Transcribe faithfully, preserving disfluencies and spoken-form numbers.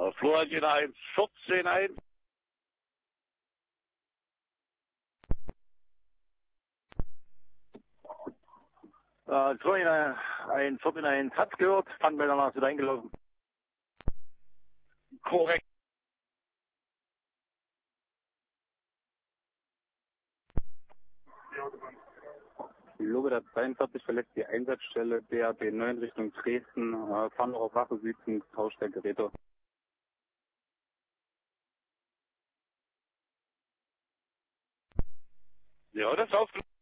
Äh, Florian eins vierzehn ein. Äh, Florian eins vierzehn eins hat's gehört, Fangmelder nach wieder eingelaufen. Korrekt. Logo der zweiundvierzig verlässt die Einsatzstelle B R B neun Richtung Dresden, äh, fahren noch auf Wache Süd zum Tausch der Geräte. Ja, das ist aufgenommen.